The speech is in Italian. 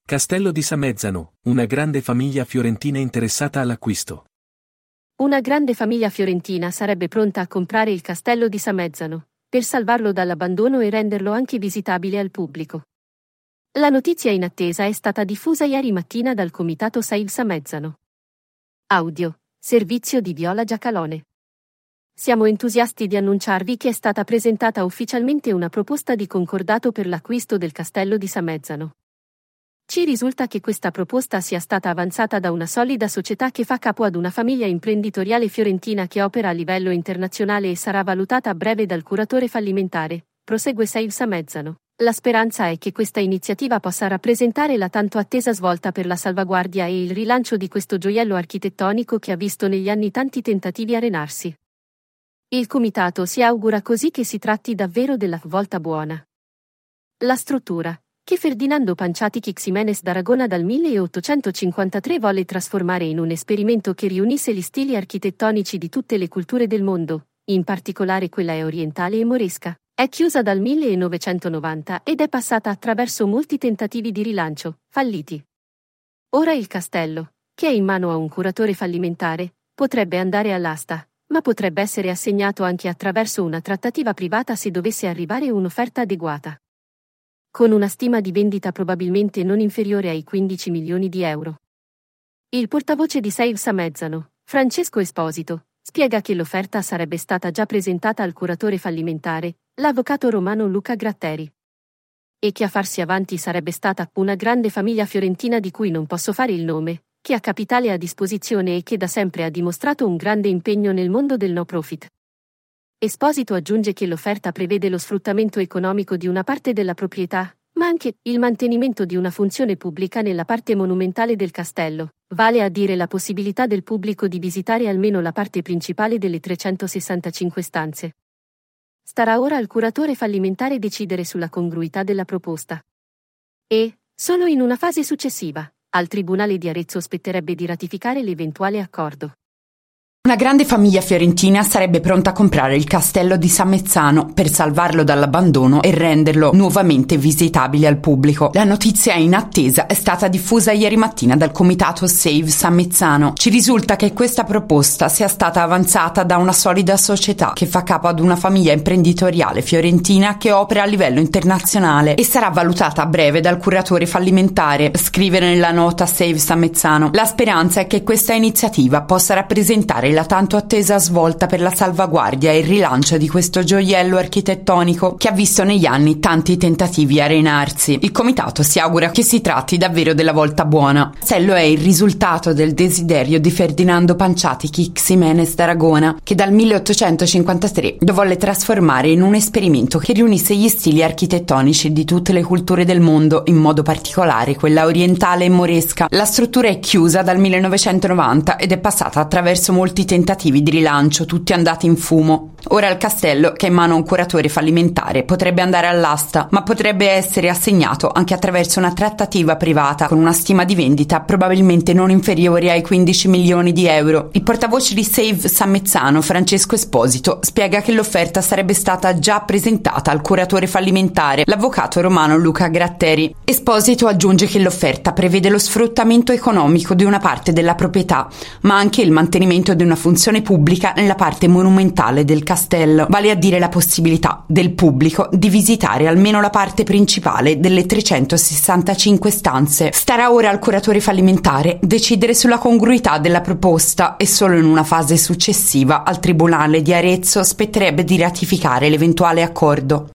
Castello di Samezzano, una grande famiglia fiorentina interessata all'acquisto. Una grande famiglia fiorentina sarebbe pronta a comprare il castello di Samezzano, per salvarlo dall'abbandono e renderlo anche visitabile al pubblico. La notizia in attesa è stata diffusa ieri mattina dal comitato Save Samezzano. Audio, servizio di Viola Giacalone. Siamo entusiasti di annunciarvi che è stata presentata ufficialmente una proposta di concordato per l'acquisto del castello di Samezzano. Ci risulta che questa proposta sia stata avanzata da una solida società che fa capo ad una famiglia imprenditoriale fiorentina che opera a livello internazionale e sarà valutata a breve dal curatore fallimentare, prosegue Save Samezzano. La speranza è che questa iniziativa possa rappresentare la tanto attesa svolta per la salvaguardia e il rilancio di questo gioiello architettonico che ha visto negli anni tanti tentativi arenarsi. Il comitato si augura così che si tratti davvero della volta buona. La struttura, che Ferdinando Panciatichi Ximenes d'Aragona dal 1853 volle trasformare in un esperimento che riunisse gli stili architettonici di tutte le culture del mondo, in particolare quella orientale e moresca, è chiusa dal 1990 ed è passata attraverso molti tentativi di rilancio, falliti. Ora il castello, che è in mano a un curatore fallimentare, potrebbe andare all'asta, ma potrebbe essere assegnato anche attraverso una trattativa privata se dovesse arrivare un'offerta adeguata. Con una stima di vendita probabilmente non inferiore ai 15 milioni di euro. Il portavoce di Save Samezzano, Francesco Esposito, spiega che l'offerta sarebbe stata già presentata al curatore fallimentare, l'avvocato romano Luca Gratteri. E che a farsi avanti sarebbe stata una grande famiglia fiorentina di cui non posso fare il nome, che ha capitale a disposizione e che da sempre ha dimostrato un grande impegno nel mondo del no profit. Esposito aggiunge che l'offerta prevede lo sfruttamento economico di una parte della proprietà, ma anche il mantenimento di una funzione pubblica nella parte monumentale del castello, vale a dire la possibilità del pubblico di visitare almeno la parte principale delle 365 stanze. Starà ora al curatore fallimentare decidere sulla congruità della proposta. E, solo in una fase successiva, al Tribunale di Arezzo spetterebbe di ratificare l'eventuale accordo. Una grande famiglia fiorentina sarebbe pronta a comprare il castello di Samezzano per salvarlo dall'abbandono e renderlo nuovamente visitabile al pubblico. La notizia in attesa è stata diffusa ieri mattina dal comitato Save Samezzano. Ci risulta che questa proposta sia stata avanzata da una solida società che fa capo ad una famiglia imprenditoriale fiorentina che opera a livello internazionale e sarà valutata a breve dal curatore fallimentare, scrive nella nota Save Samezzano. La speranza è che questa iniziativa possa rappresentare la tanto attesa svolta per la salvaguardia e il rilancio di questo gioiello architettonico che ha visto negli anni tanti tentativi arenarsi. Il comitato si augura che si tratti davvero della volta buona. Il castello è il risultato del desiderio di Ferdinando Panciatichi Ximenes d'Aragona, che dal 1853 lo volle trasformare in un esperimento che riunisse gli stili architettonici di tutte le culture del mondo, in modo particolare quella orientale e moresca. La struttura è chiusa dal 1990 ed è passata attraverso molti tentativi di rilancio, tutti andati in fumo. Ora il castello, che è in mano a un curatore fallimentare, potrebbe andare all'asta, ma potrebbe essere assegnato anche attraverso una trattativa privata, con una stima di vendita probabilmente non inferiore ai 15 milioni di euro. Il portavoce di Save Samezzano, Francesco Esposito, spiega che l'offerta sarebbe stata già presentata al curatore fallimentare, l'avvocato romano Luca Gratteri. Esposito aggiunge che l'offerta prevede lo sfruttamento economico di una parte della proprietà, ma anche il mantenimento di una funzione pubblica nella parte monumentale del castello, vale a dire la possibilità del pubblico di visitare almeno la parte principale delle 365 stanze. Starà ora al curatore fallimentare decidere sulla congruità della proposta e solo in una fase successiva al Tribunale di Arezzo spetterebbe di ratificare l'eventuale accordo.